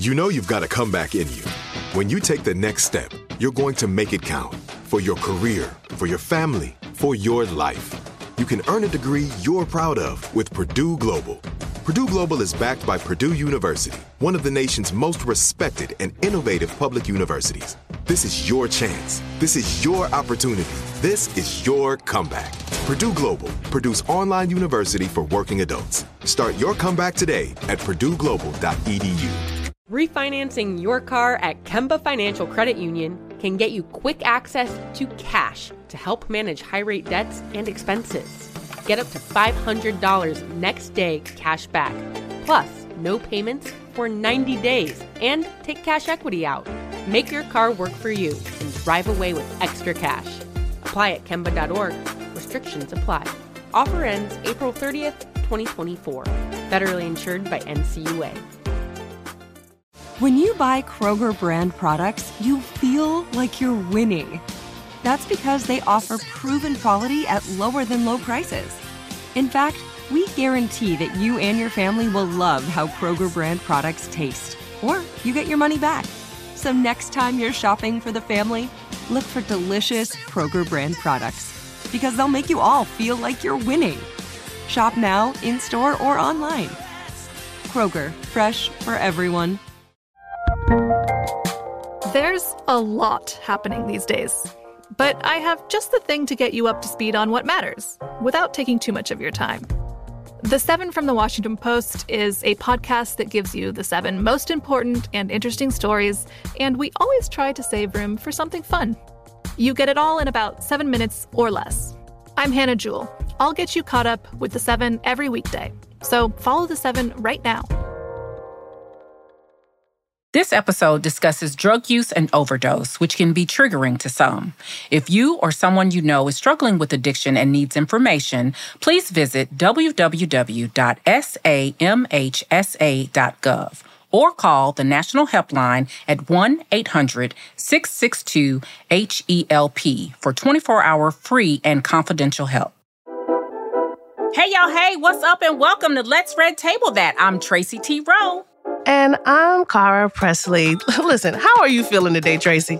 You know you've got a comeback in you. When you take the next step, you're going to make it count. For your career, for your family, for your life. You can earn a degree you're proud of with Purdue Global. Purdue Global is backed by Purdue University, one of the nation's most respected and innovative public universities. This is your chance. This is your opportunity. This is your comeback. Purdue Global, Purdue's online university for working adults. Start your comeback today at purdueglobal.edu. Refinancing your car at Kemba Financial Credit Union can get you quick access to cash to help manage high-rate debts and expenses. Get up to $500 next day cash back, plus no payments for 90 days, and take cash equity out. Make your car work for you and drive away with extra cash. Apply at Kemba.org. Restrictions apply. Offer ends April 30th, 2024. Federally insured by NCUA. When you buy Kroger brand products, you feel like you're winning. That's because they offer proven quality at lower than low prices. In fact, we guarantee that you and your family will love how Kroger brand products taste, or you get your money back. So next time you're shopping for the family, look for delicious Kroger brand products, because they'll make you all feel like you're winning. Shop now, in-store, or online. Kroger, fresh for everyone. There's a lot happening these days, but I have just the thing to get you up to speed on what matters without taking too much of your time. The 7 from the Washington Post is a podcast that gives you the 7 most important and interesting stories, and we always try to save room for something fun. You get it all in about 7 minutes or less. I'm Hannah Jewell. I'll get you caught up with the 7 every weekday. So follow the 7 right now. This episode discusses drug use and overdose, which can be triggering to some. If you or someone you know is struggling with addiction and needs information, please visit www.samhsa.gov or call the National Helpline at 1-800-662-HELP for 24-hour free and confidential help. Hey, y'all. Hey, what's up? And welcome to Let's Red Table That. I'm Tracy T. Rowe. And I'm Cara Presley. Listen, how are you feeling today, Tracy?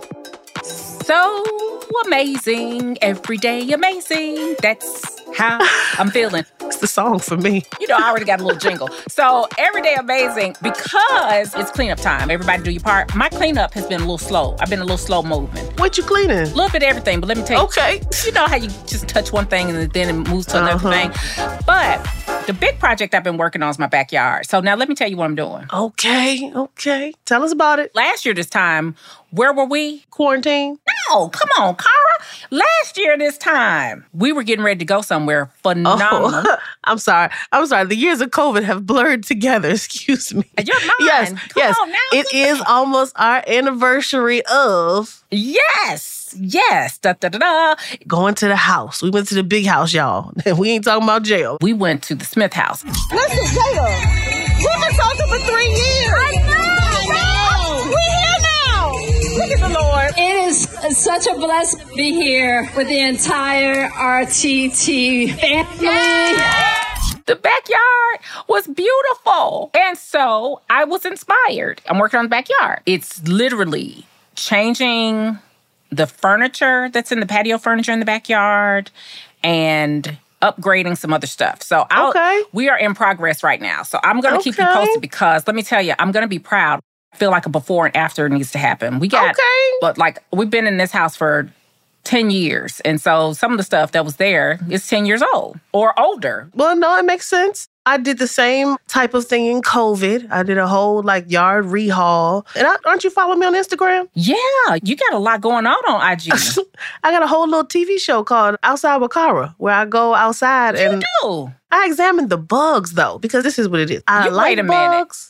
So amazing. Every day amazing. That's how I'm feeling. It's the song for me. You know, I already got a little jingle. So every day amazing because it's cleanup time. Everybody do your part. My cleanup has been a little slow. I've been a little slow moving. What you cleaning? A little bit of everything, but let me tell you. Okay. You know how you just touch one thing and then it moves to another thing? But the big project I've been working on is my backyard. So now let me tell you what I'm doing. Okay. Tell us about it. Last year this time, where were we? Quarantine? No, come on, Cara. Last year this time, we were getting ready to go somewhere phenomenal. Oh, I'm sorry. The years of COVID have blurred together. Excuse me. You're mine. Yes. Come on now. It is almost our anniversary of... Yes. Da, da, da, da. Going to the house. We went to the big house, y'all. We ain't talking about jail. We went to the Smith house. Listen, jail. We've been talking for 3 years. I know. We're here now. Look at the Lord. It is such a blessing to be here with the entire RTT family. The backyard was beautiful. And so I was inspired. I'm working on the backyard. It's literally changing the furniture that's in the patio furniture in the backyard and upgrading some other stuff. So we are in progress right now. So I'm going to keep you posted because let me tell you, I'm going to be proud. I feel like a before and after needs to happen. We got, but like we've been in this house for 10 years. And so some of the stuff that was there is 10 years old or older. Well, no, it makes sense. I did the same type of thing in COVID. I did a whole yard rehaul. And aren't you following me on Instagram? Yeah, you got a lot going on IG. I got a whole little TV show called Outside with Cara, where I go outside and you do. I examine the bugs though, because this is what it is. I like wait a bugs.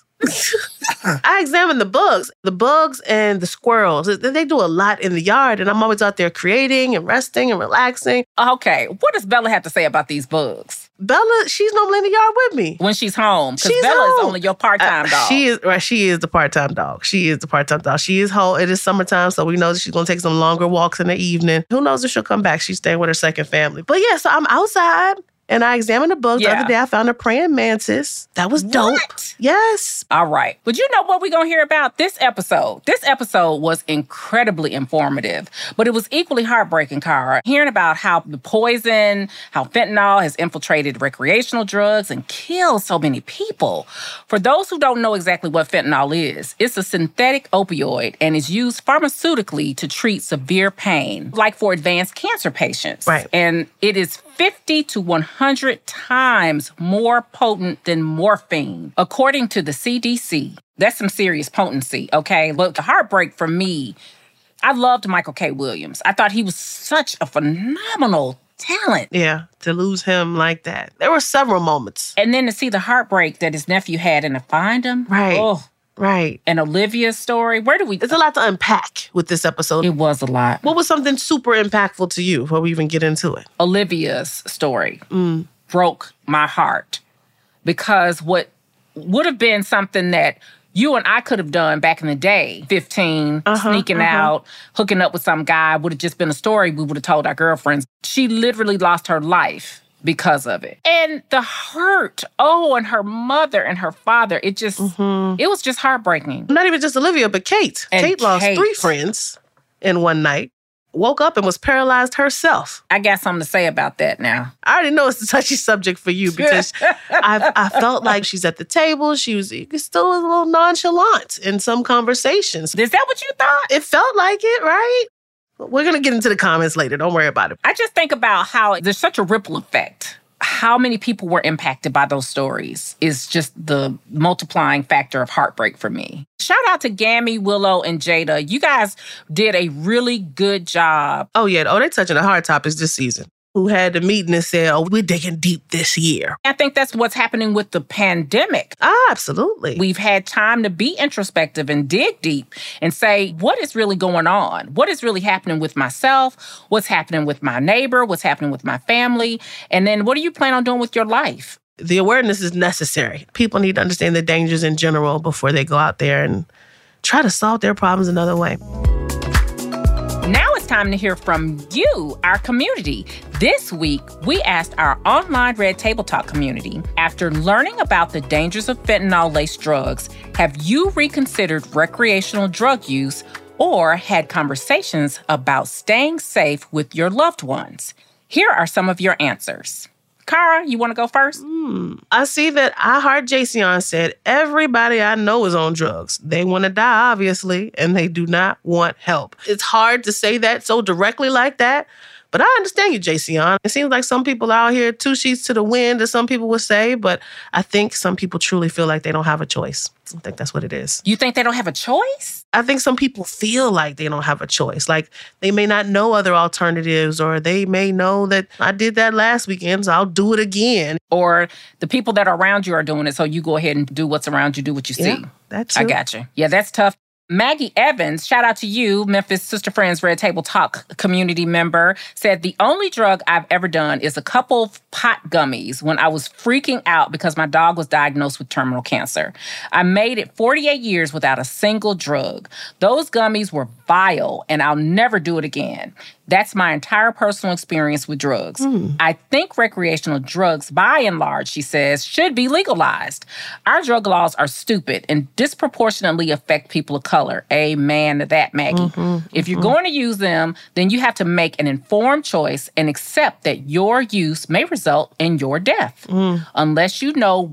I examine the bugs and the squirrels. They do a lot in the yard, and I'm always out there creating and resting and relaxing. Okay, what does Bella have to say about these bugs? Bella, she's normally in the yard with me. When she's home, because Bella is only your part-time dog. She is the part-time dog. She is home. It is summertime, so we know that she's going to take some longer walks in the evening. Who knows if she'll come back? She's staying with her second family. But yeah, so I'm outside. And I examined the book. The other day I found a praying mantis. That was dope. What? Yes. All right. But you know what we're going to hear about this episode? This episode was incredibly informative, but it was equally heartbreaking, Cara. Hearing about how the poison, how fentanyl has infiltrated recreational drugs and killed so many people. For those who don't know exactly what fentanyl is, it's a synthetic opioid and is used pharmaceutically to treat severe pain, like for advanced cancer patients. Right. And it is 50 to 100 times more potent than morphine, according to the CDC. That's some serious potency, okay? Look, the heartbreak for me, I loved Michael K. Williams. I thought he was such a phenomenal talent. Yeah, to lose him like that. There were several moments. And then to see the heartbreak that his nephew had and to find him. Right. Oh. Right. And Olivia's story. There's a lot to unpack with this episode. It was a lot. What was something super impactful to you before we even get into it? Olivia's story broke my heart because what would have been something that you and I could have done back in the day, 15, sneaking out, hooking up with some guy, would have just been a story we would have told our girlfriends. She literally lost her life because of it. And the hurt, and her mother and her father, it just, it was just heartbreaking. Not even just Olivia, but Kate. And Kate lost 3 friends in one night, woke up and was paralyzed herself. I got something to say about that now. I already know it's a touchy subject for you because I felt like she's at the table. She was still a little nonchalant in some conversations. Is that what you thought? It felt like it, right? We're going to get into the comments later. Don't worry about it. I just think about how there's such a ripple effect. How many people were impacted by those stories is just the multiplying factor of heartbreak for me. Shout out to Gammy, Willow, and Jada. You guys did a really good job. Oh, yeah. They're touching the hard topics this season. Who had the meeting and said, we're digging deep this year. I think that's what's happening with the pandemic. Absolutely. We've had time to be introspective and dig deep and say, what is really going on? What is really happening with myself? What's happening with my neighbor? What's happening with my family? And then what do you plan on doing with your life? The awareness is necessary. People need to understand the dangers in general before they go out there and try to solve their problems another way. Now it's time to hear from you, our community. This week, we asked our online Red Table Talk community, after learning about the dangers of fentanyl-laced drugs, have you reconsidered recreational drug use or had conversations about staying safe with your loved ones? Here are some of your answers. Cara, you want to go first? I see that I Heart Jayceon said, everybody I know is on drugs. They want to die, obviously, and they do not want help. It's hard to say that so directly like that, but I understand you, Jayceon. It seems like some people out here, 2 sheets to the wind, as some people would say, but I think some people truly feel like they don't have a choice. I think that's what it is. You think they don't have a choice? I think some people feel like they don't have a choice. Like they may not know other alternatives, or they may know that I did that last weekend, so I'll do it again. Or the people that are around you are doing it, so you go ahead and do what's around you, do what you see. That's I got you. Yeah, that's tough. Maggie Evans, shout out to you, Memphis Sister Friends Red Table Talk community member, said, the only drug I've ever done is a couple of pot gummies when I was freaking out because my dog was diagnosed with terminal cancer. I made it 48 years without a single drug. Those gummies were vile, and I'll never do it again. That's my entire personal experience with drugs. I think recreational drugs, by and large, she says, should be legalized. Our drug laws are stupid and disproportionately affect people of color. Amen to that, Maggie. If you're going to use them, then you have to make an informed choice and accept that your use may result in your death. Unless you know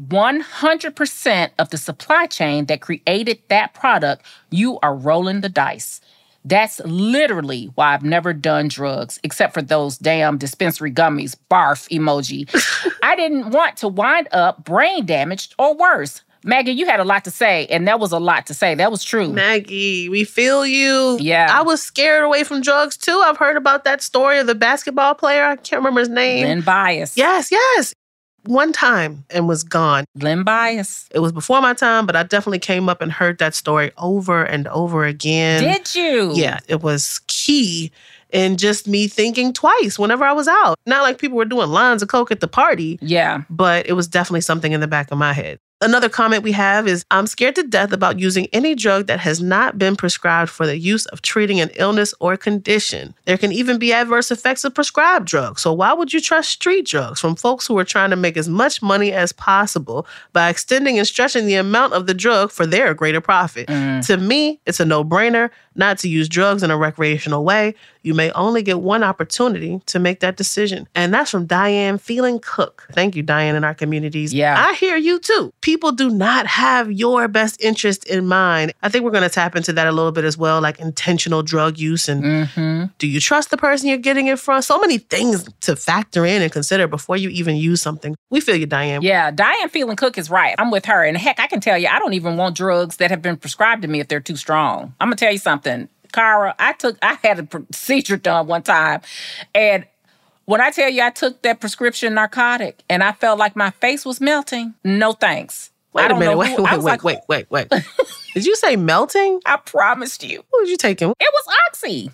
100% of the supply chain that created that product, you are rolling the dice. That's literally why I've never done drugs, except for those damn dispensary gummies, barf emoji. I didn't want to wind up brain damaged or worse. Maggie, you had a lot to say, and that was a lot to say. That was true. Maggie, we feel you. Yeah. I was scared away from drugs, too. I've heard about that story of the basketball player. I can't remember his name. Len Bias. Yes. One time and was gone. Len Bias. It was before my time, but I definitely came up and heard that story over and over again. Did you? Yeah, it was key in just me thinking twice whenever I was out. Not like people were doing lines of coke at the party. Yeah. But it was definitely something in the back of my head. Another comment we have is, I'm scared to death about using any drug that has not been prescribed for the use of treating an illness or condition. There can even be adverse effects of prescribed drugs. So why would you trust street drugs from folks who are trying to make as much money as possible by extending and stretching the amount of the drug for their greater profit? To me, it's a no-brainer not to use drugs in a recreational way. You may only get one opportunity to make that decision. And that's from Diane Feeling Cook. Thank you, Diane, in our communities. Yeah. I hear you too. People do not have your best interest in mind. I think we're going to tap into that a little bit as well, like intentional drug use. And do you trust the person you're getting it from? So many things to factor in and consider before you even use something. We feel you, Diane. Yeah, Diane Feeling Cook is right. I'm with her. And heck, I can tell you, I don't even want drugs that have been prescribed to me if they're too strong. I'm going to tell you something. Cara, I had a procedure done one time. And when I tell you I took that prescription narcotic and I felt like my face was melting, no thanks. Wait a minute. Wait. Did you say melting? I promised you. What was you taking? It was Oxy.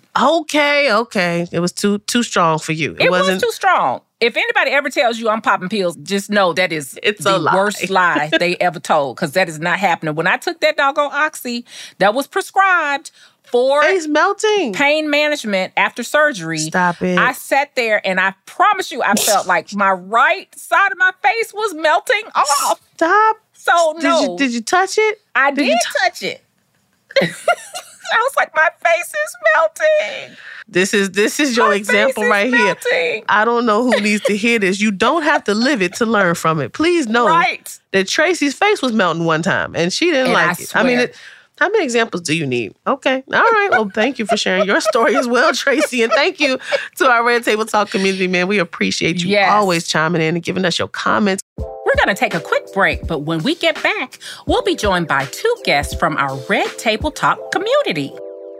Okay. It was too strong for you. It was too strong. If anybody ever tells you I'm popping pills, just know that it's the worst lie they ever told, because that is not happening. When I took that doggone Oxy that was prescribed for face melting, pain management after surgery. Stop it. I sat there and I promise you I felt like my right side of my face was melting off. Stop. So no. Did you touch it? I did touch it. I was like, my face is melting. This is your example right here. I don't know who needs to hear this. You don't have to live it to learn from it. Please know that Tracy's face was melting one time and she didn't like it. I mean, how many examples do you need? Okay. All right. Well, thank you for sharing your story as well, Tracy. And thank you to our Red Table Talk community, man. We appreciate you always chiming in and giving us your comments. We're going to take a quick break, but when we get back, we'll be joined by 2 guests from our Red Table Talk community.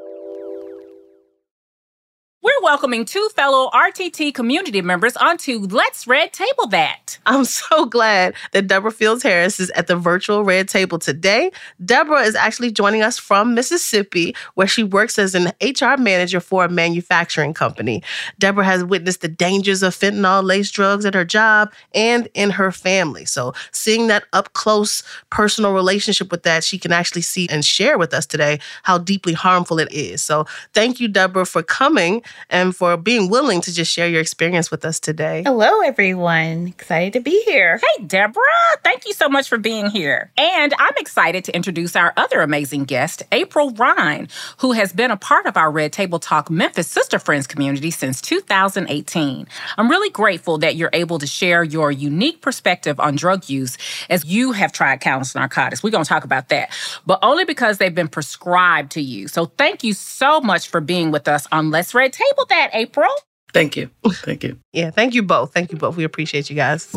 We're welcoming 2 fellow RTT community members onto Let's Red Table That. I'm so glad that Deborah Fields Harris is at the virtual Red Table today. Deborah is actually joining us from Mississippi, where she works as an HR manager for a manufacturing company. Deborah has witnessed the dangers of fentanyl-laced drugs at her job and in her family. So seeing that up-close personal relationship with that, she can actually see and share with us today how deeply harmful it is. So thank you, Deborah, for coming and for being willing to just share your experience with us today. Hello, everyone. Excited to be here. Hey, Deborah. Thank you so much for being here. And I'm excited to introduce our other amazing guest, April Ryan, who has been a part of our Red Table Talk Memphis Sister Friends community since 2018. I'm really grateful that you're able to share your unique perspective on drug use, as you have tried countless narcotics. We're going to talk about that, but only because they've been prescribed to you. So thank you so much for being with us on Let's Red Table That, April. Thank you. Thank you. Yeah, thank you both. Thank you both. We appreciate you guys.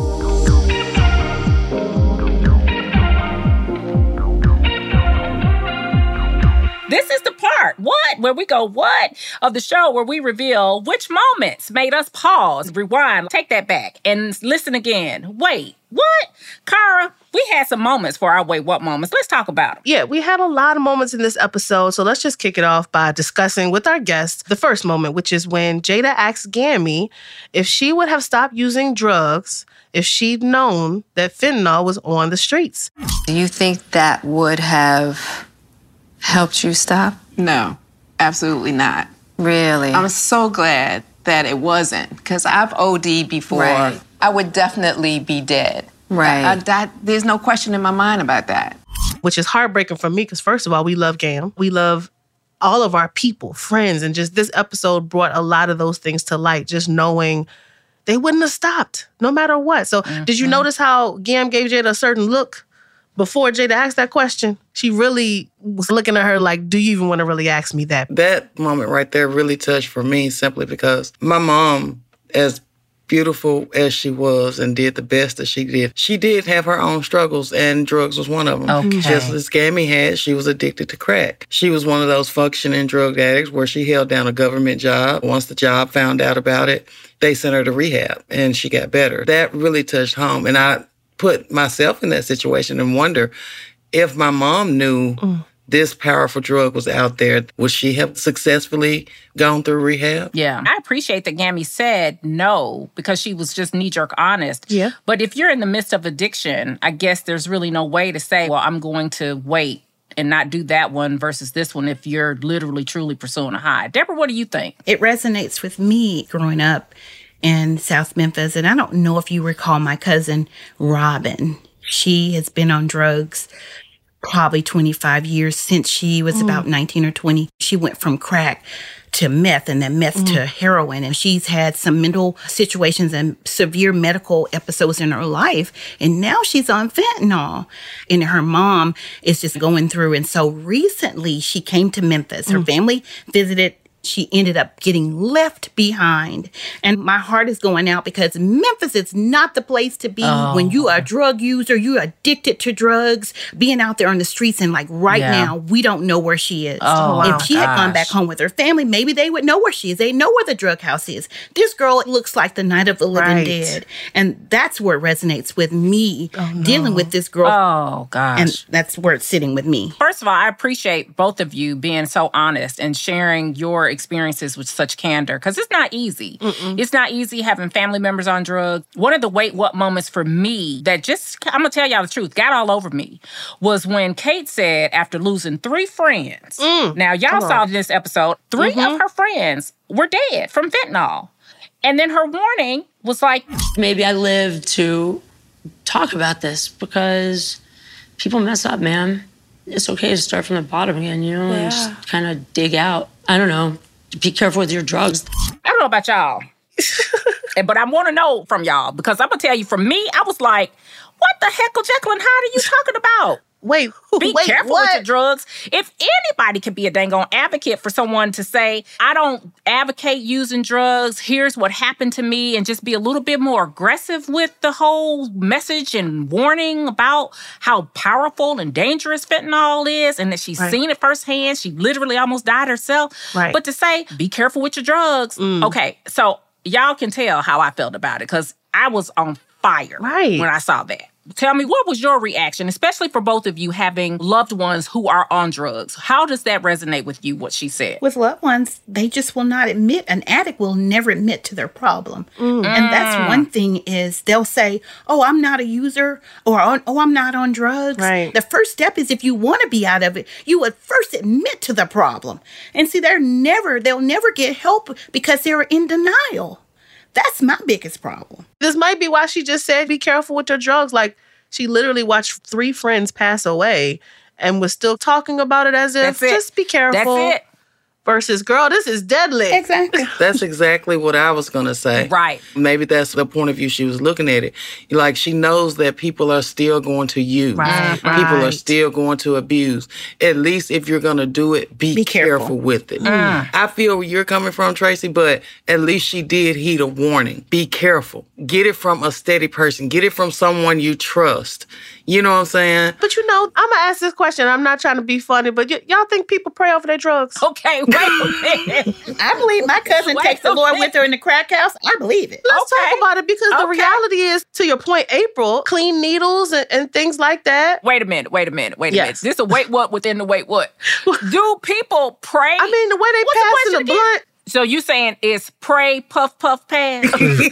This is the part, where we go, of the show where we reveal which moments made us pause, rewind, take that back, and listen again. Wait, what? Cara, we had some moments for our wait, what moments. Let's talk about them. Yeah, we had a lot of moments in this episode, so let's just kick it off by discussing with our guests the first moment, which is when Jada asked Gammy if she would have stopped using drugs if she'd known that fentanyl was on the streets. Do you think that would have helped you stop? No, absolutely not. Really? I'm so glad that it wasn't, because I've OD'd before. Right. I would definitely be dead. Right. There's no question in my mind about that. Which is heartbreaking for me, because first of all, we love Gam. We love all of our people, friends, and just this episode brought a lot of those things to light, just knowing they wouldn't have stopped no matter what. So did you notice how Gam gave Jada a certain look before Jada asked that question? She really was looking at her like, do you even want to really ask me that? That moment right there really touched for me, simply because my mom, as beautiful as she was and did the best that she did have her own struggles, and drugs was one of them. Okay. Just as Gammy had, she was addicted to crack. She was one of those functioning drug addicts where she held down a government job. Once the job found out about it, they sent her to rehab and she got better. That really touched home. And I put myself in that situation and wonder if my mom knew this powerful drug was out there, would she have successfully gone through rehab? Yeah. I appreciate that Gammy said no because she was just knee-jerk honest. Yeah. But if you're in the midst of addiction, I guess there's really no way to say, well, I'm going to wait and not do that one versus this one if you're literally, truly pursuing a high. Deborah, what do you think? It resonates with me growing up in South Memphis. And I don't know if you recall my cousin, Robin. She has been on drugs probably 25 years since she was about 19 or 20. She went from crack to meth and then meth to heroin. And she's had some mental situations and severe medical episodes in her life. And now she's on fentanyl. And her mom is just going through. And so recently she came to Memphis. Her family visited. She ended up getting left behind. And my heart is going out because Memphis is not the place to be when you are a drug user, you're addicted to drugs, being out there on the streets. And like now, we don't know where she is. If she had gone back home with her family, maybe they would know where she is. They know where the drug house is. This girl looks like the night of the living dead. And that's where it resonates with me, dealing with this girl. Oh, gosh. And that's where it's sitting with me. First of all, I appreciate both of you being so honest and sharing your experiences with such candor because it's not easy. It's not easy having family members on drugs. One of the wait what moments for me that just, I'm going to tell y'all the truth, got all over me was when Kate said after losing 3 friends. Now, y'all saw this episode. 3 of her friends were dead from fentanyl. And then her warning was like, maybe I live to talk about this because people mess up, man. It's okay to start from the bottom again, you know, and just kind of dig out. I don't know. Be careful with your drugs. I don't know about y'all, but I want to know from y'all because I'm going to tell you, from me, I was like, what the heck, Jekyll and Hyde are you talking about? Wait, Be careful with your drugs. If anybody could be a dang on advocate for someone to say, I don't advocate using drugs, here's what happened to me, and just be a little bit more aggressive with the whole message and warning about how powerful and dangerous fentanyl is and that she's seen it firsthand. She literally almost died herself. But to say, be careful with your drugs. Okay, so y'all can tell how I felt about it because I was on fire when I saw that. Tell me, what was your reaction, especially for both of you having loved ones who are on drugs? How does that resonate with you, what she said? With loved ones, they just will not admit, an addict will never admit to their problem. And that's one thing is they'll say, oh, I'm not a user, or oh, I'm not on drugs. The first step is if you want to be out of it, you would first admit to the problem. And see, they'll never get help because they're in denial. That's my biggest problem. This might be why she just said, be careful with your drugs. Like, she literally watched 3 friends pass away and was still talking about it as if, just be careful. That's it. Versus, girl, this is deadly. Exactly. That's exactly what I was going to say. Right. Maybe that's the point of view she was looking at it. Like, she knows that people are still going to use. People are still going to abuse. At least if you're going to do it, be careful with it. I feel where you're coming from, Tracy, but at least she did heed a warning. Be careful. Get it from a steady person. Get it from someone you trust. You know what I'm saying? But you know, I'm going to ask this question. I'm not trying to be funny, but y'all think people pray over their drugs? Okay, wait a minute. I believe my cousin takes the Lord with her in the crack house. I believe it. Let's talk about it because the reality is, to your point, April, clean needles and things like that. Wait a minute. This is a wait what within the wait what. Do people pray? I mean, the way they pass in the blunt. So you saying it's pray, puff, puff, pass?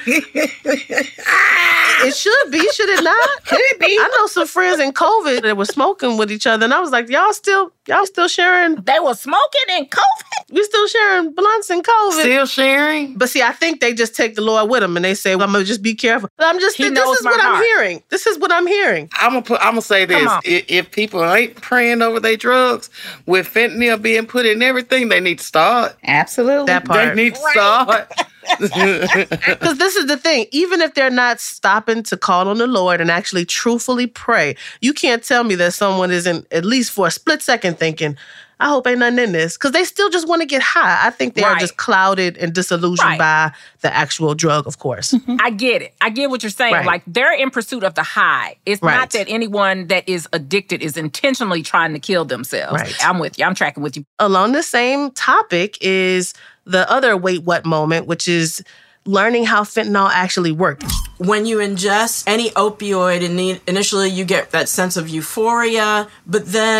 It should be, should it not? Could it be? I know some friends in COVID that were smoking with each other, and I was like, y'all still sharing? They were smoking in COVID? We still sharing blunts in COVID. Still sharing? But see, I think they just take the Lord with them, and they say, well, I'm going to just be careful. But I'm just, this is what I'm hearing. This is what I'm hearing. I'm gonna say this. If people ain't praying over their drugs, with fentanyl being put in everything, they need to start. Absolutely. That part. They need to start. Because this is the thing. Even if they're not stopping to call on the Lord and actually truthfully pray, you can't tell me that someone isn't, at least for a split second, thinking, I hope ain't nothing in this. Because they still just want to get high. I think they are just clouded and disillusioned by the actual drug, of course. I get it. I get what you're saying. Like, they're in pursuit of the high. It's not that anyone that is addicted is intentionally trying to kill themselves. I'm with you. I'm tracking with you. Along the same topic is the other wait what moment, which is learning how fentanyl actually works. When you ingest any opioid, initially you get that sense of euphoria, but then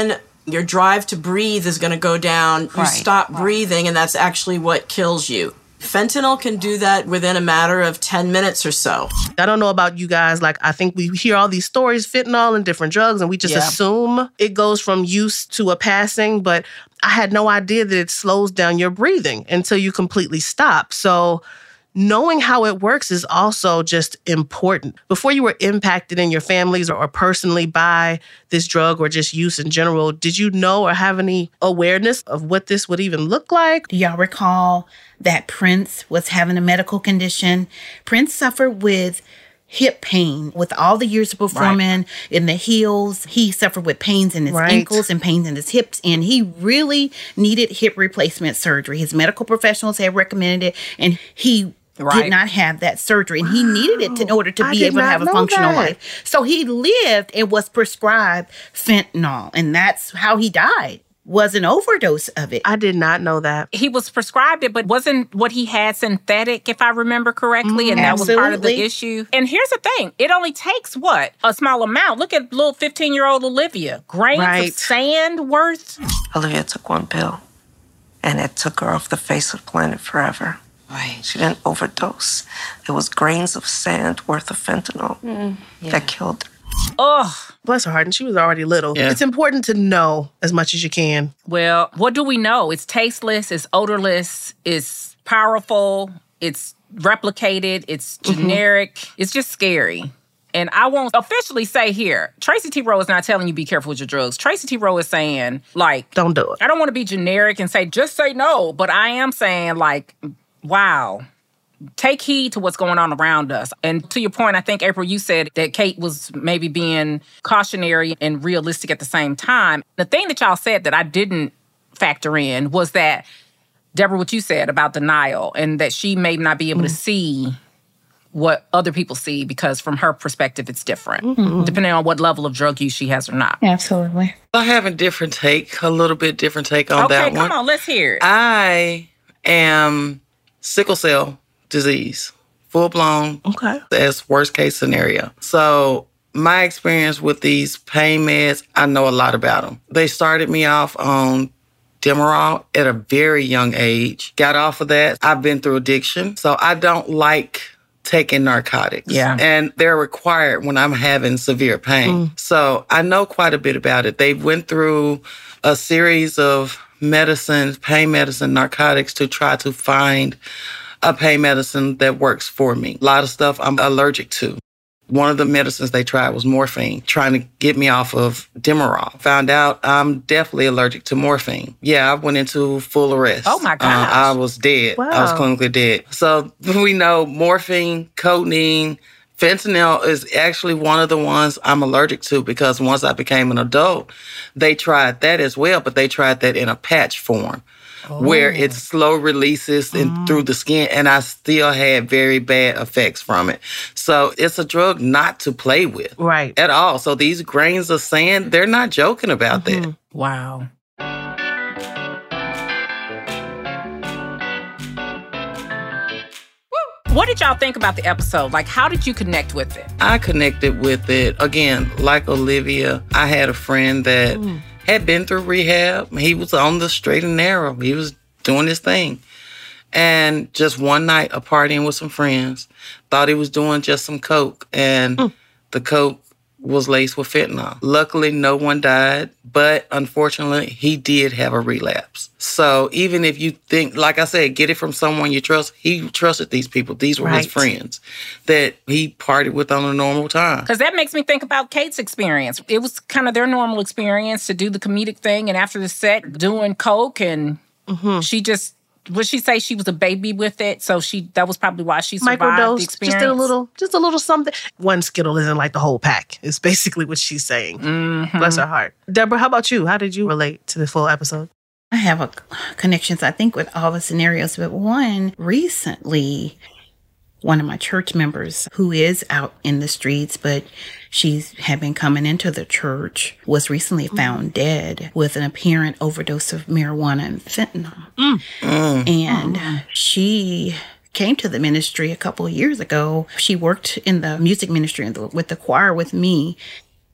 Your drive to breathe is going to go down. You stop breathing, and that's actually what kills you. Fentanyl can do that within a matter of 10 minutes or so. I don't know about you guys. Like, I think we hear all these stories, fentanyl and different drugs, and we just assume it goes from use to a passing. But I had no idea that it slows down your breathing until you completely stop. So knowing how it works is also just important. Before you were impacted in your families or personally by this drug or just use in general, did you know or have any awareness of what this would even look like? Do y'all recall that Prince was having a medical condition? Prince suffered with hip pain. With all the years of performing in the heels, he suffered with pains in his ankles and pains in his hips, and he really needed hip replacement surgery. His medical professionals had recommended it, and he did not have that surgery, and he needed it in order to be able to have a functional life. So he lived and was prescribed fentanyl, and that's how he died. Was an overdose of it. I did not know that. He was prescribed it, but wasn't what he had synthetic, if I remember correctly, and that was part of the issue. And here's the thing. It only takes, what? A small amount. Look at little 15-year-old Olivia. Grains of sand worth. Olivia took one pill, and it took her off the face of the planet forever. Right. She didn't overdose. It was grains of sand worth of fentanyl that killed her. Ugh. Bless her heart. And she was already little. Yeah. It's important to know as much as you can. Well, what do we know? It's tasteless, it's odorless, it's powerful, it's replicated, it's generic. It's just scary. And I won't officially say here, Tracy T. Rowe is not telling you be careful with your drugs. Tracy T. Rowe is saying, like, don't do it. I don't want to be generic and say, just say no. But I am saying, like, wow. Take heed to what's going on around us. And to your point, I think, April, you said that Kate was maybe being cautionary and realistic at the same time. The thing that y'all said that I didn't factor in was that, Deborah, what you said about denial and that she may not be able to see what other people see because from her perspective, it's different, depending on what level of drug use she has or not. Absolutely. I have a little bit different take on that one. Okay, come on, let's hear it. I am sickle cell disease, full-blown, as worst case scenario. So my experience with these pain meds, I know a lot about them. They started me off on Demerol at a very young age. Got off of that. I've been through addiction, so I don't like taking narcotics. Yeah. And they're required when I'm having severe pain. So I know quite a bit about it. They went through a series of medicines, pain medicine, narcotics to try to find a pain medicine that works for me. A lot of stuff I'm allergic to. One of the medicines they tried was morphine, trying to get me off of Demerol. Found out I'm definitely allergic to morphine. Yeah, I went into full arrest. Oh my gosh. I was dead. Wow. I was clinically dead. So we know morphine, codeine, fentanyl is actually one of the ones I'm allergic to because once I became an adult, they tried that as well, but they tried that in a patch form. Where it slow releases through the skin, and I still had very bad effects from it. So it's a drug not to play with. Right. At all. So these grains of sand, they're not joking about that. Wow. What did y'all think about the episode? Like, how did you connect with it? I connected with it. Again, like Olivia, I had a friend that had been through rehab. He was on the straight and narrow. He was doing his thing. And just one night, partying with some friends, thought he was doing just some coke. And the coke was laced with fentanyl. Luckily, no one died. But unfortunately, he did have a relapse. So even if you think, like I said, get it from someone you trust, he trusted these people. These were his friends that he partied with on a normal time. Because that makes me think about Kate's experience. It was kind of their normal experience to do the comedic thing. And after the set, doing coke. And she just, would she say she was a baby with it? So that was probably why she survived the experience. Just a little something. One Skittle isn't like the whole pack, is basically what she's saying. Bless her heart. Deborah, how about you? How did you relate to the full episode? I have connections, I think, with all the scenarios. But one, recently, one of my church members who is out in the streets, but she had been coming into the church, was recently found dead with an apparent overdose of marijuana and fentanyl. And she came to the ministry a couple of years ago. She worked in the music ministry with the choir with me.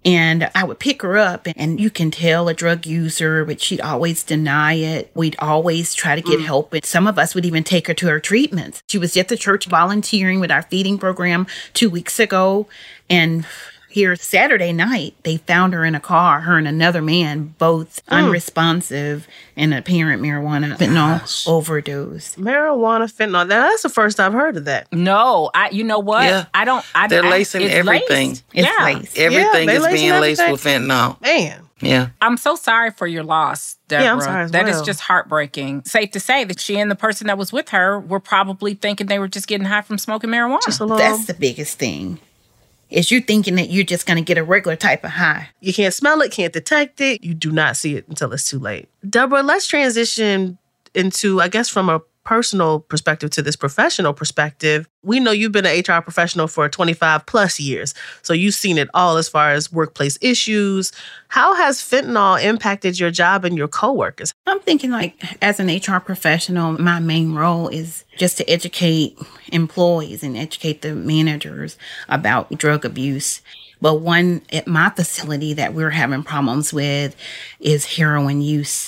And I would pick her up, and you can tell a drug user, but she'd always deny it. We'd always try to get help. And some of us would even take her to her treatments. She was at the church volunteering with our feeding program 2 weeks ago. And here Saturday night, they found her in a car, her and another man, both unresponsive and apparent marijuana fentanyl overdose. Marijuana fentanyl. That's the first I've heard of that. No, you know what? Yeah. They're lacing everything. Laced. It's laced. Everything is being laced everything. with fentanyl. Man. Yeah. I'm so sorry for your loss, Deborah. Yeah, I'm sorry as That well. is just heartbreaking. Safe to say that she and the person that was with her were probably thinking they were just getting high from smoking marijuana. Just a little. That's the biggest thing. Is you thinking that you're just going to get a regular type of high. You can't smell it, can't detect it. You do not see it until it's too late. Deborah, let's transition into, I guess, from a personal perspective to this professional perspective. We know you've been an HR professional for 25 plus years. So you've seen it all as far as workplace issues. How has fentanyl impacted your job and your coworkers? I'm thinking as an HR professional, my main role is just to educate employees and educate the managers about drug abuse. But one at my facility that we're having problems with is heroin use.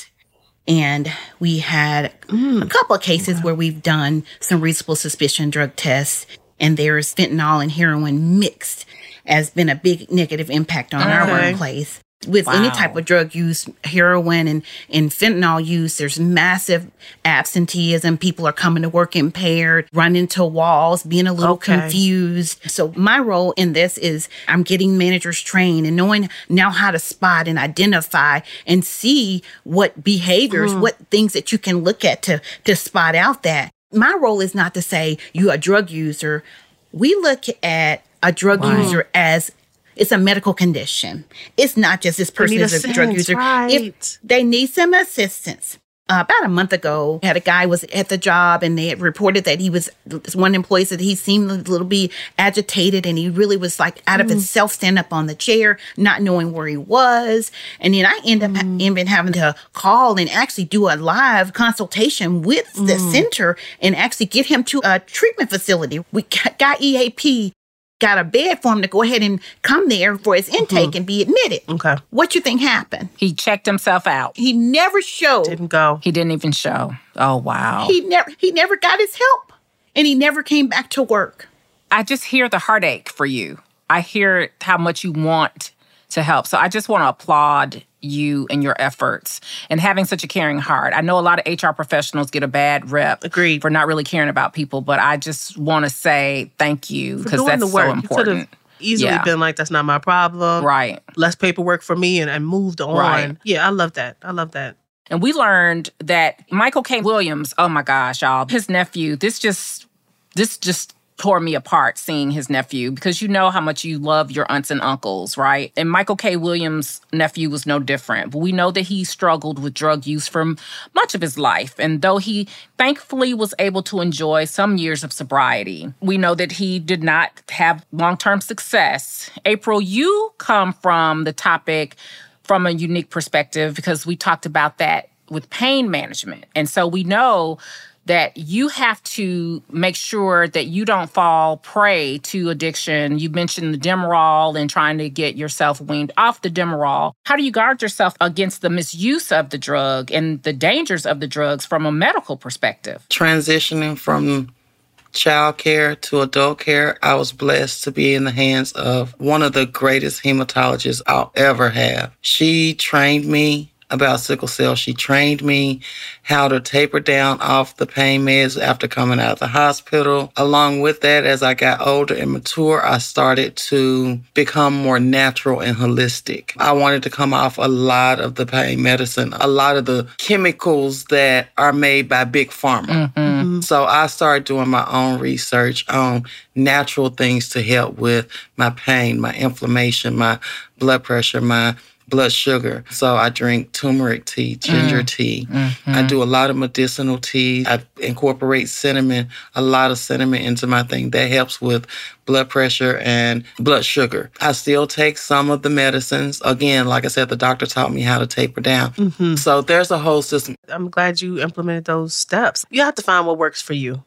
And we had a couple of cases where we've done some reasonable suspicion drug tests, and there's fentanyl and heroin mixed has been a big negative impact on our workplace. With any type of drug use, heroin and fentanyl use, there's massive absenteeism. People are coming to work impaired, running into walls, being a little confused. So my role in this is I'm getting managers trained and knowing now how to spot and identify and see what behaviors, what things that you can look at to spot out that. My role is not to say you're a drug user. We look at a drug user as it's a medical condition. It's not just this person is a drug user. Right. If they need some assistance. About a month ago, had a guy was at the job and they had reported that one employee said he seemed a little bit agitated and he really was out of himself, stand up on the chair, not knowing where he was. And then I ended up having to call and actually do a live consultation with the center and actually get him to a treatment facility. We got EAP. Got a bed for him to go ahead and come there for his intake and be admitted. Okay. What you think happened? He checked himself out. He never showed. Didn't go. He didn't even show. Oh, wow. He never got his help. And he never came back to work. I just hear the heartache for you. I hear how much you want to help. So I just want to applaud you and your efforts and having such a caring heart. I know a lot of HR professionals get a bad rep for not really caring about people, but I just want to say thank you because that's so important. You could have easily been like, that's not my problem. Right. Less paperwork for me and moved on. Right. Yeah, I love that. I love that. And we learned that Michael K. Williams, oh my gosh, y'all, his nephew, this just tore me apart seeing his nephew because you know how much you love your aunts and uncles, right? And Michael K. Williams' nephew was no different. But we know that he struggled with drug use for much of his life. And though he thankfully was able to enjoy some years of sobriety, we know that he did not have long-term success. April, you come from the topic from a unique perspective because we talked about that with pain management. And so we know that you have to make sure that you don't fall prey to addiction. You mentioned the Demerol and trying to get yourself weaned off the Demerol. How do you guard yourself against the misuse of the drug and the dangers of the drugs from a medical perspective? Transitioning from child care to adult care, I was blessed to be in the hands of one of the greatest hematologists I'll ever have. She trained me about sickle cell. She trained me how to taper down off the pain meds after coming out of the hospital. Along with that, as I got older and mature, I started to become more natural and holistic. I wanted to come off a lot of the pain medicine, a lot of the chemicals that are made by Big Pharma. Mm-hmm. So I started doing my own research on natural things to help with my pain, my inflammation, my blood pressure, my blood sugar. So I drink turmeric tea, ginger tea. Mm-hmm. I do a lot of medicinal tea. I incorporate cinnamon, a lot of cinnamon into my thing. That helps with blood pressure and blood sugar. I still take some of the medicines. Again, like I said, the doctor taught me how to taper down. Mm-hmm. So there's a whole system. I'm glad you implemented those steps. You have to find what works for you.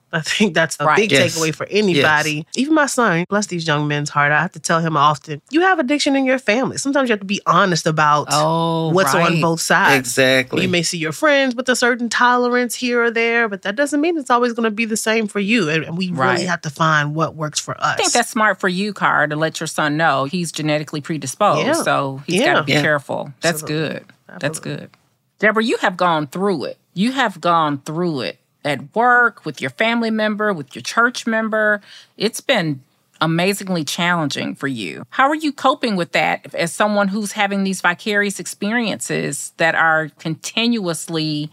I think that's a Right. big Yes. takeaway for anybody. Yes. Even my son, bless these young men's heart. I have to tell him often, you have addiction in your family. Sometimes you have to be honest about what's on both sides. Exactly. You may see your friends with a certain tolerance here or there, but that doesn't mean it's always going to be the same for you. And we really Right. have to find what works for us. I think that's smart for you, Car, to let your son know he's genetically predisposed. Yeah. So he's got to be Yeah. careful. That's good. That's good. Deborah, you have gone through it. You have gone through it at work, with your family member, with your church member. It's been amazingly challenging for you. How are you coping with that as someone who's having these vicarious experiences that are continuously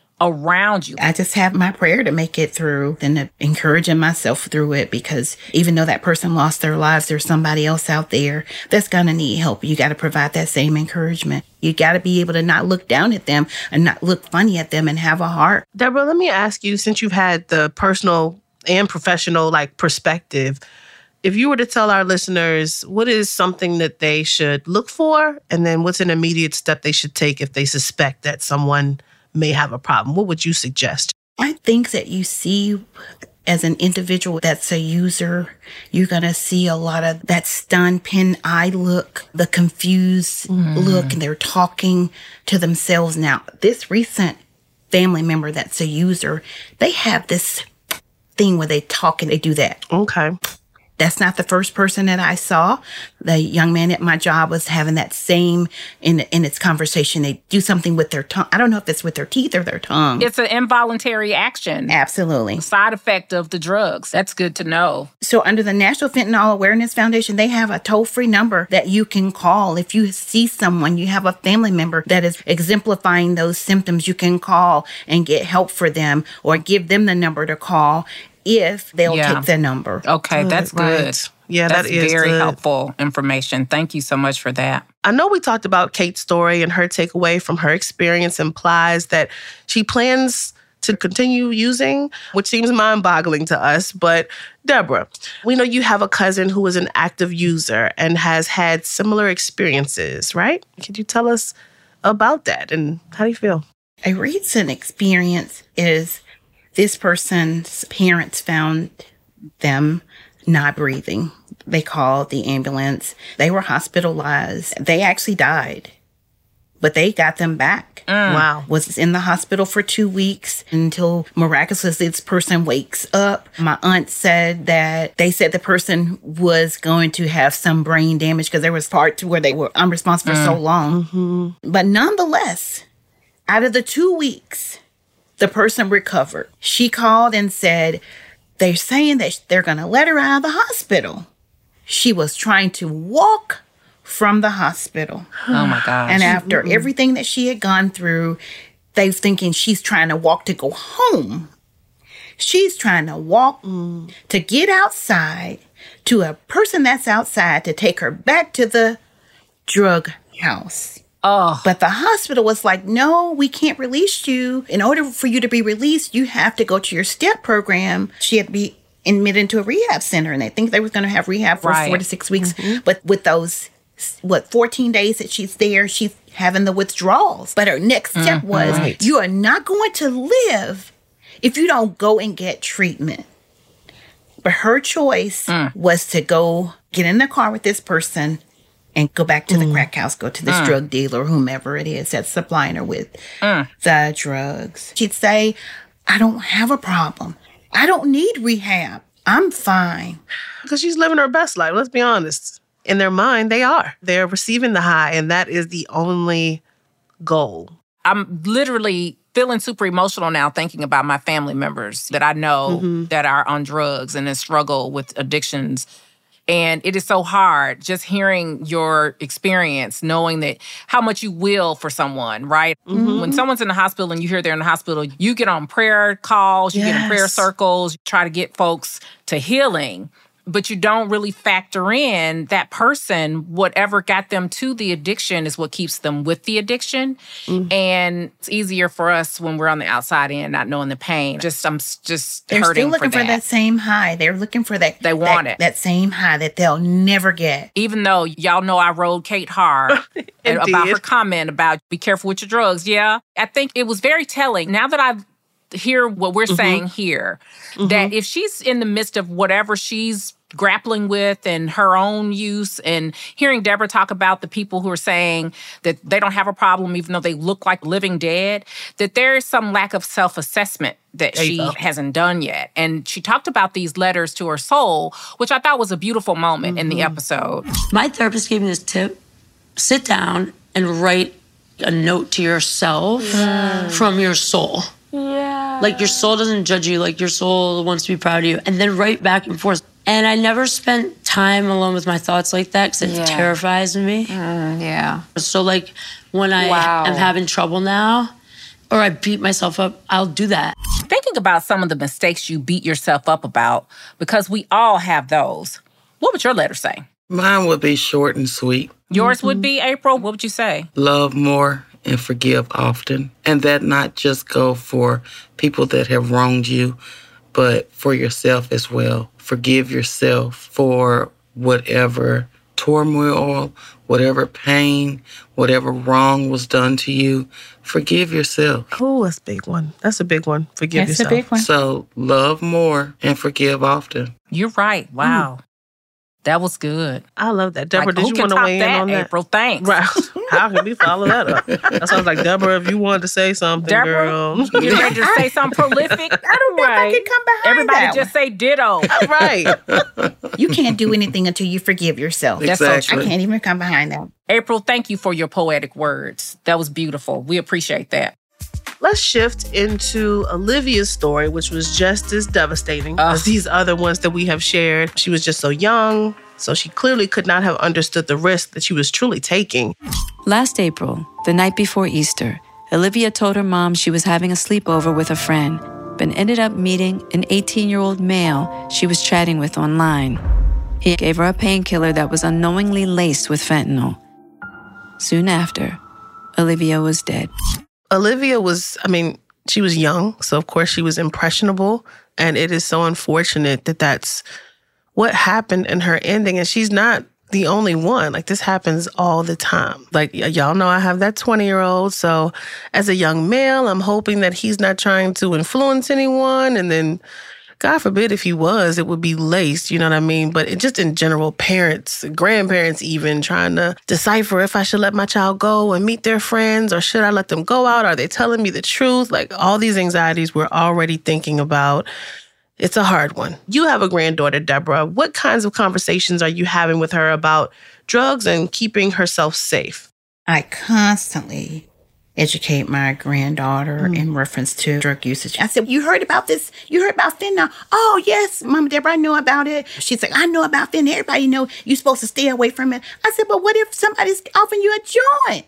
around you? I just have my prayer to make it through and encouraging myself through it, because even though that person lost their lives, there's somebody else out there that's going to need help. You got to provide that same encouragement. You got to be able to not look down at them and not look funny at them and have a heart. Deborah, let me ask you, since you've had the personal and professional perspective, if you were to tell our listeners what is something that they should look for, and then what's an immediate step they should take if they suspect that someone may have a problem, what would you suggest? I think that you see as an individual that's a user, you're going to see a lot of that stunned pin-eye look, the confused look, and they're talking to themselves. Now, this recent family member that's a user, they have this thing where they talk and they do that. Okay. That's not the first person that I saw. The young man at my job was having that same in its conversation. They do something with their tongue. I don't know if it's with their teeth or their tongue. It's an involuntary action. Absolutely. Side effect of the drugs. That's good to know. So under the National Fentanyl Awareness Foundation, they have a toll-free number that you can call. If you see someone, you have a family member that is exemplifying those symptoms, you can call and get help for them, or give them the number to call if they'll take the number. Okay, that's good. Right. Yeah, that's that is very good. helpful information. Thank you so much for that. I know we talked about Kate's story, and her takeaway from her experience implies that she plans to continue using, which seems mind-boggling to us. But Deborah, we know you have a cousin who is an active user and has had similar experiences, right? Could you tell us about that, and how do you feel? A recent experience is this person's parents found them not breathing. They called the ambulance. They were hospitalized. They actually died, but they got them back. Wow. Was in the hospital for 2 weeks until miraculously this person wakes up. My aunt said that they said the person was going to have some brain damage because there was parts where they were unresponsive for so long. But nonetheless, out of the 2 weeks, the person recovered. She called and said, they're saying that they're going to let her out of the hospital. She was trying to walk from the hospital. Oh my gosh. And after everything that she had gone through, they're thinking she's trying to walk to go home. She's trying to walk to get outside to a person that's outside to take her back to the drug house. Oh. But the hospital was like, no, we can't release you. In order for you to be released, you have to go to your STEP program. She had to be admitted into a rehab center, and they think they were going to have rehab for 4 to 6 weeks. But with those, 14 days that she's there, she's having the withdrawals. But her next step was, you are not going to live if you don't go and get treatment. But her choice was to go get in the car with this person and go back to the crack house, go to this drug dealer, whomever it is that's supplying her with the drugs. She'd say, I don't have a problem. I don't need rehab. I'm fine. Because she's living her best life, let's be honest. In their mind, they are. They're receiving the high, and that is the only goal. I'm literally feeling super emotional now thinking about my family members that I know that are on drugs and that struggle with addictions. And it is so hard just hearing your experience, knowing that how much you will for someone, right? When someone's in the hospital and you hear they're in the hospital, you get on prayer calls, you get in prayer circles, you try to get folks to healing. But you don't really factor in that person, whatever got them to the addiction is what keeps them with the addiction. And it's easier for us when we're on the outside end, not knowing the pain. I'm just They're hurting still looking for that same high. They're looking for that. They want it. That same high that they'll never get. Even though y'all know I rode Kate hard about her comment about be careful with your drugs. Yeah, I think it was very telling. Now that I've hear what we're saying here. That if she's in the midst of whatever she's grappling with and her own use, and hearing Deborah talk about the people who are saying that they don't have a problem even though they look like living dead, that there is some lack of self-assessment that she hasn't done yet. And she talked about these letters to her soul, which I thought was a beautiful moment in the episode. My therapist gave me this tip. Sit down and write a note to yourself from your soul. Yeah. Like, your soul doesn't judge you. Like, your soul wants to be proud of you. And then write back and forth. And I never spent time alone with my thoughts like that because it terrifies me. Yeah. So, like, when I am having trouble now, or I beat myself up, I'll do that. Thinking about some of the mistakes you beat yourself up about, because we all have those, what would your letter say? Mine would be short and sweet. Yours would be, April? What would you say? Love more and forgive often. And that not just go for people that have wronged you, but for yourself as well. Forgive yourself for whatever turmoil, whatever pain, whatever wrong was done to you. Forgive yourself. Oh, that's a big one. That's a big one. Forgive yourself. That's a big one. So love more and forgive often. You're right. Wow. That was good. I love that. Deborah, Like, did who you can want to top weigh in that, on that? April? Thanks. Right. How can we follow that up? That sounds like, Deborah, if you wanted to say something, Deborah, girl. you ready to say something prolific? I don't think I can come behind Everybody that just say ditto. Right. You can't do anything until you forgive yourself. That's so Exactly. true. I can't even come behind that. April, thank you for your poetic words. That was beautiful. We appreciate that. Let's shift into Olivia's story, which was just as devastating as these other ones that we have shared. She was just so young, so she clearly could not have understood the risk that she was truly taking. Last April, the night before Easter, Olivia told her mom she was having a sleepover with a friend, but ended up meeting an 18-year-old male she was chatting with online. He gave her a painkiller that was unknowingly laced with fentanyl. Soon after, Olivia was dead. Olivia was, she was young, so of course she was impressionable, and it is so unfortunate that that's what happened in her ending, and she's not the only one. Like, this happens all the time. Like, y'all know I have that 20-year-old, so as a young male, I'm hoping that he's not trying to influence anyone, and then, God forbid if he was, it would be laced, you know what I mean? But it just in general, parents, grandparents even, trying to decipher if I should let my child go and meet their friends, or should I let them go out? Are they telling me the truth? Like, all these anxieties we're already thinking about. It's a hard one. You have a granddaughter, Deborah. What kinds of conversations are you having with her about drugs and keeping herself safe? I constantly educate my granddaughter in reference to drug usage. I said, you heard about this? You heard about fentanyl? Oh, yes, Mama Deborah, I know about it. She's like, I know about fentanyl. Everybody know you're supposed to stay away from it. I said, but what if somebody's offering you a joint?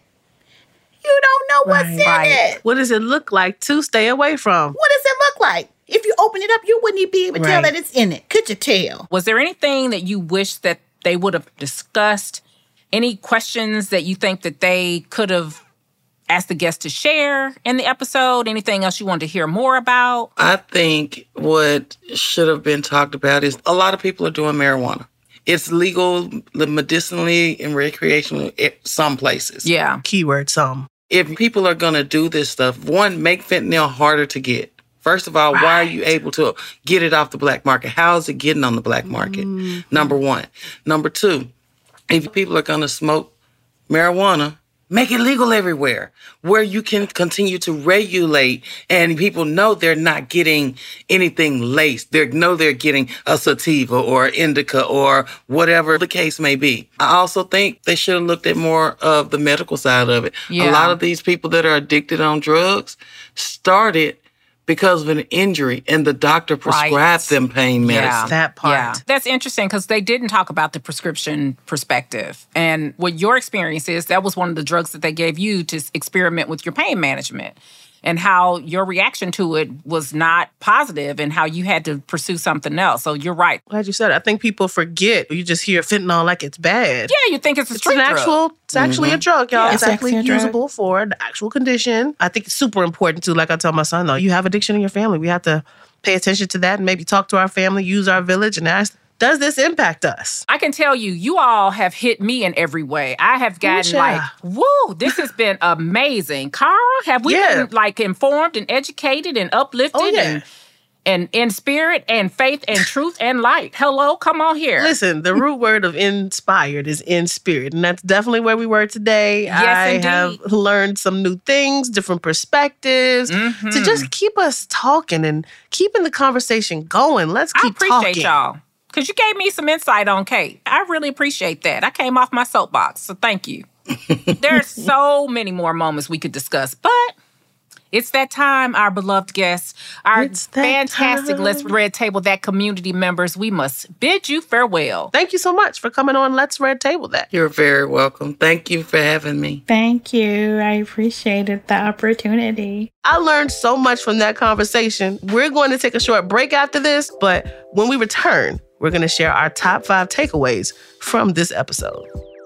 You don't know what's in it. What does it look like to stay away from? What does it look like? If you open it up, you wouldn't even be able to tell that it's in it. Could you tell? Was there anything that you wish that they would have discussed? Any questions that you think that they could have asked the guests to share in the episode? Anything else you wanted to hear more about? I think what should have been talked about is a lot of people are doing marijuana. It's legal medicinally and recreationally at some places. Yeah. Keyword some. If people are going to do this stuff, one, make fentanyl harder to get. First of all, why are you able to get it off the black market? How is it getting on the black market? Number one. Number two, if people are going to smoke marijuana, make it legal everywhere where you can continue to regulate and people know they're not getting anything laced. They know they're getting a sativa or indica or whatever the case may be. I also think they should have looked at more of the medical side of it. Yeah. A lot of these people that are addicted on drugs started because of an injury and the doctor prescribed them pain medicine. Yeah. That part. Yeah. That's interesting because they didn't talk about the prescription perspective. And what your experience is, that was one of the drugs that they gave you to experiment with your pain management, and how your reaction to it was not positive and how you had to pursue something else. So you're right. Glad you said it. I think people forget. You just hear fentanyl like it's bad. Yeah, you think it's a street drug. It's actually a drug, y'all. Yeah. It's actually usable for the actual condition. I think it's super important, too. Like I tell my son, though, you have addiction in your family. We have to pay attention to that and maybe talk to our family, use our village, and ask does this impact us? I can tell you, you all have hit me in every way. I have gotten woo, this has been amazing. Cara, have we been informed and educated and uplifted and in spirit and faith and truth and light? Hello, come on here. Listen, the root word of inspired is in spirit, and that's definitely where we were today. Yes, I indeed. have learned some new things, different perspectives to just keep us talking and keeping the conversation going. Let's keep talking. I appreciate y'all, because you gave me some insight on Kate. I really appreciate that. I came off my soapbox, so thank you. There's so many more moments we could discuss, but it's that time, our beloved guests, our fantastic Let's Red Table That community members. We must bid you farewell. Thank you so much for coming on Let's Red Table That. You're very welcome. Thank you for having me. Thank you. I appreciated the opportunity. I learned so much from that conversation. We're going to take a short break after this, but when we return, we're going to share our top 5 takeaways from this episode.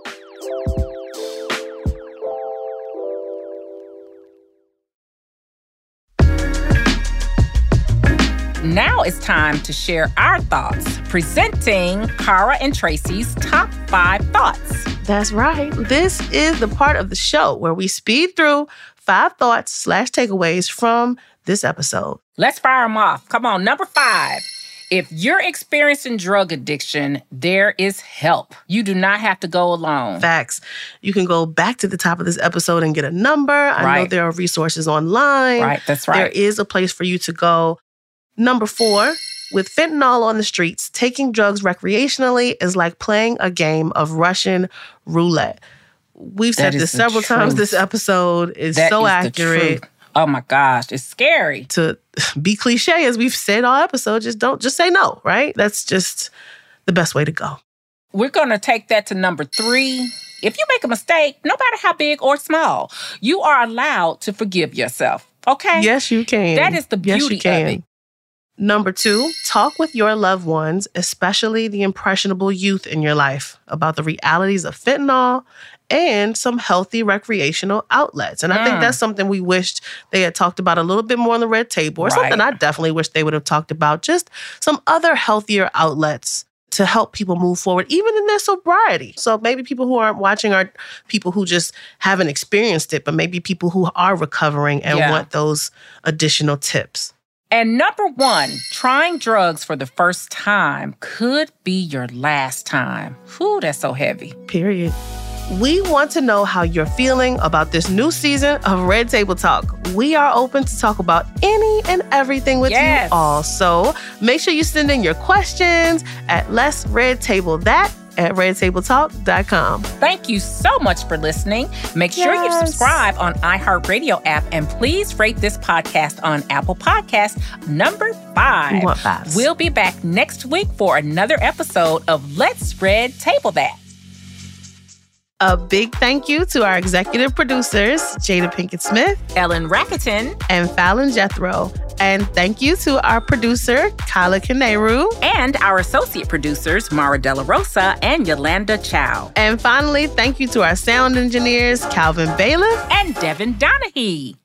Now it's time to share our thoughts, presenting Cara and Tracy's top 5 thoughts. That's right. This is the part of the show where we speed through 5 thoughts / takeaways from this episode. Let's fire them off. Come on, number 5. If you're experiencing drug addiction, there is help. You do not have to go alone. Facts. You can go back to the top of this episode and get a number. I know there are resources online. Right, that's right. There is a place for you to go. Number 4, with fentanyl on the streets, taking drugs recreationally is like playing a game of Russian roulette. We've said this several times this episode. Is so accurate. Oh my gosh, it's scary. To be cliche, as we've said all episode, just say no, right? That's just the best way to go. We're going to take that to number 3. If you make a mistake, no matter how big or small, you are allowed to forgive yourself, okay? Yes, you can. That is the beauty of it. Number 2, talk with your loved ones, especially the impressionable youth in your life, about the realities of fentanyl and some healthy recreational outlets. And I think that's something we wished they had talked about a little bit more on the Red Table, or something I definitely wish they would have talked about, just some other healthier outlets to help people move forward, even in their sobriety. So maybe people who aren't watching are people who just haven't experienced it, but maybe people who are recovering and want those additional tips. And number 1, trying drugs for the first time could be your last time. Whew, that's so heavy. Period. We want to know how you're feeling about this new season of Red Table Talk. We are open to talk about any and everything with you all. So make sure you send in your questions at Let's Red Table That at redtabletalk.com. Thank you so much for listening. Make sure you subscribe on iHeartRadio app, and please rate this podcast on Apple Podcasts, number 5. We want 5s. We'll be back next week for another episode of Let's Red Table That. A big thank you to our executive producers, Jada Pinkett Smith, Ellen Rakuten, and Fallon Jethro. And thank you to our producer, Kyla Kaneru. And our associate producers, Mara De La Rosa and Yolanda Chow. And finally, thank you to our sound engineers, Calvin Bailiff and Devin Donahue.